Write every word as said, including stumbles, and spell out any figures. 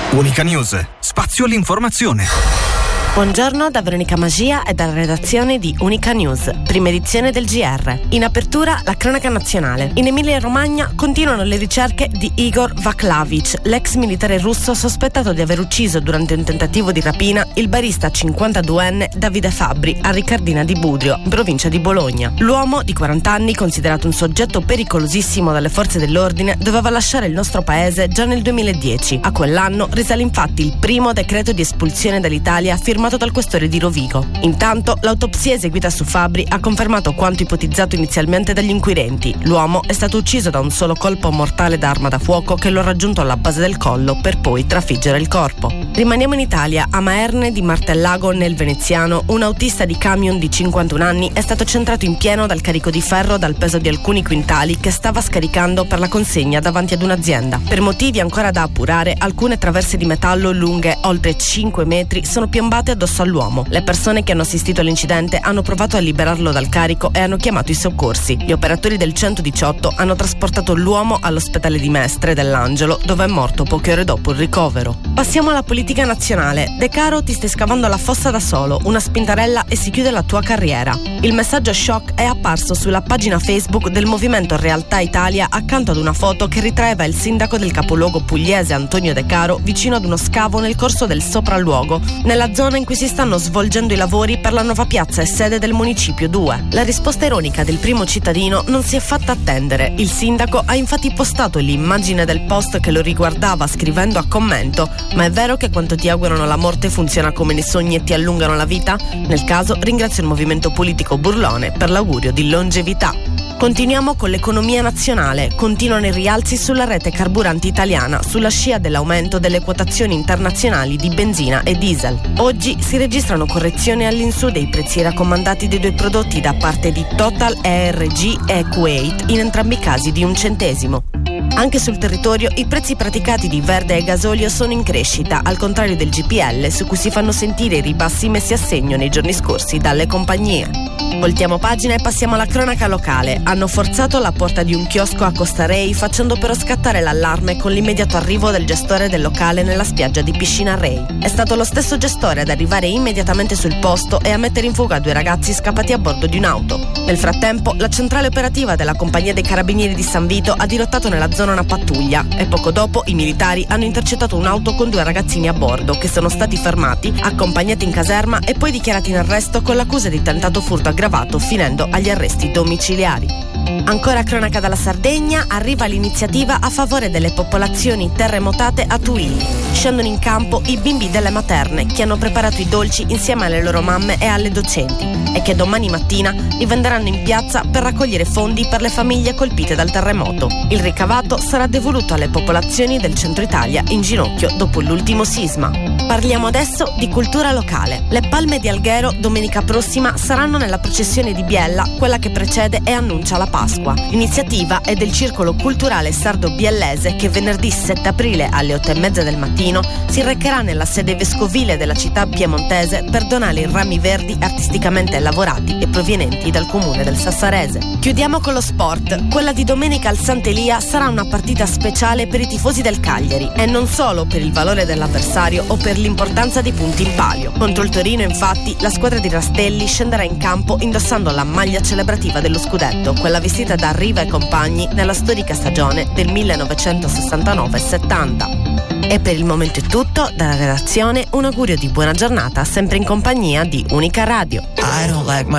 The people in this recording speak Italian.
Unica News, spazio all'informazione. Buongiorno da Veronica Magia e dalla redazione di Unica News, prima edizione del G R. In apertura la cronaca nazionale. In Emilia-Romagna continuano le ricerche di Igor Vaklavic, l'ex militare russo sospettato di aver ucciso durante un tentativo di rapina il barista cinquantaduenne Davide Fabbri a Ricardina di Budrio, in provincia di Bologna. L'uomo di quaranta anni, considerato un soggetto pericolosissimo dalle forze dell'ordine, doveva lasciare il nostro paese già nel duemiladieci. A quell'anno risale infatti il primo decreto di espulsione dall'Italia firmato dal questore di Rovigo. Intanto l'autopsia eseguita su Fabbri ha confermato quanto ipotizzato inizialmente dagli inquirenti. L'uomo è stato ucciso da un solo colpo mortale d'arma da fuoco che lo ha raggiunto alla base del collo per poi trafiggere il corpo. Rimaniamo in Italia. A Maerne di Martellago nel Veneziano un autista di camion di cinquantuno anni è stato centrato in pieno dal carico di ferro dal peso di alcuni quintali che stava scaricando per la consegna davanti ad un'azienda. Per motivi ancora da appurare, alcune traverse di metallo lunghe oltre cinque metri sono piombate addosso all'uomo. Le persone che hanno assistito all'incidente hanno provato a liberarlo dal carico e hanno chiamato i soccorsi. Gli operatori del centodiciotto hanno trasportato l'uomo all'ospedale di Mestre dell'Angelo, dove è morto poche ore dopo il ricovero. Passiamo alla politica nazionale. De Caro, ti stai scavando la fossa da solo, una spintarella e si chiude la tua carriera. Il messaggio shock è apparso sulla pagina Facebook del Movimento Realtà Italia accanto ad una foto che ritraeva il sindaco del capoluogo pugliese Antonio De Caro vicino ad uno scavo nel corso del sopralluogo, nella zona in cui si stanno svolgendo i lavori per la nuova piazza e sede del Municipio due. La risposta ironica del primo cittadino non si è fatta attendere. Il sindaco ha infatti postato l'immagine del post che lo riguardava scrivendo a commento: ma è vero che quanto ti augurano la morte funziona come nei sogni e ti allungano la vita? Nel caso ringrazio il movimento politico burlone per l'augurio di longevità. Continuiamo con l'economia nazionale. Continuano i rialzi sulla rete carburanti italiana sulla scia dell'aumento delle quotazioni internazionali di benzina e diesel. Oggi si registrano correzioni all'insù dei prezzi raccomandati dei due prodotti da parte di Total, E R G e Kuwait, in entrambi i casi di un centesimo. Anche sul territorio i prezzi praticati di verde e gasolio sono in crescita, al contrario del G P L, su cui si fanno sentire i ribassi messi a segno nei giorni scorsi dalle compagnie. Voltiamo pagina e passiamo alla cronaca locale. Hanno forzato la porta di un chiosco a Costa Rei, facendo però scattare l'allarme con l'immediato arrivo del gestore del locale nella spiaggia di Piscina Rei. È stato lo stesso gestore ad arrivare immediatamente sul posto e a mettere in fuga due ragazzi scappati a bordo di un'auto. Nel frattempo, la centrale operativa della compagnia dei carabinieri di San Vito ha dirottato nella zona una pattuglia e poco dopo i militari hanno intercettato un'auto con due ragazzini a bordo che sono stati fermati, accompagnati in caserma e poi dichiarati in arresto con l'accusa di tentato furto aggravato, finendo agli arresti domiciliari. Ancora cronaca dalla Sardegna, arriva l'iniziativa a favore delle popolazioni terremotate a Tuili. Scendono in campo i bimbi delle materne che hanno preparato i dolci insieme alle loro mamme e alle docenti e che domani mattina li venderanno in piazza per raccogliere fondi per le famiglie colpite dal terremoto. Il ricavato sarà devoluto alle popolazioni del centro Italia in ginocchio dopo l'ultimo sisma. Parliamo adesso di cultura locale. Le palme di Alghero domenica prossima saranno nella processione di Biella, quella che precede e annuncia la Pasqua. L'iniziativa è del Circolo Culturale Sardo Biellese che venerdì sette aprile alle otto e mezza del mattino si recherà nella sede vescovile della città piemontese per donare i rami verdi artisticamente lavorati e provenienti dal comune del Sassarese. Chiudiamo con lo sport. Quella di domenica al Sant'Elia sarà una partita speciale per i tifosi del Cagliari e non solo per il valore dell'avversario o per l'importanza dei punti in palio. Contro il Torino, infatti, la squadra di Rastelli scenderà in campo indossando la maglia celebrativa dello scudetto, quella vestita da Riva e compagni nella storica stagione del millenovecentosessantanove settanta. E per il momento è tutto. Dalla redazione un augurio di buona giornata, sempre in compagnia di Unica Radio.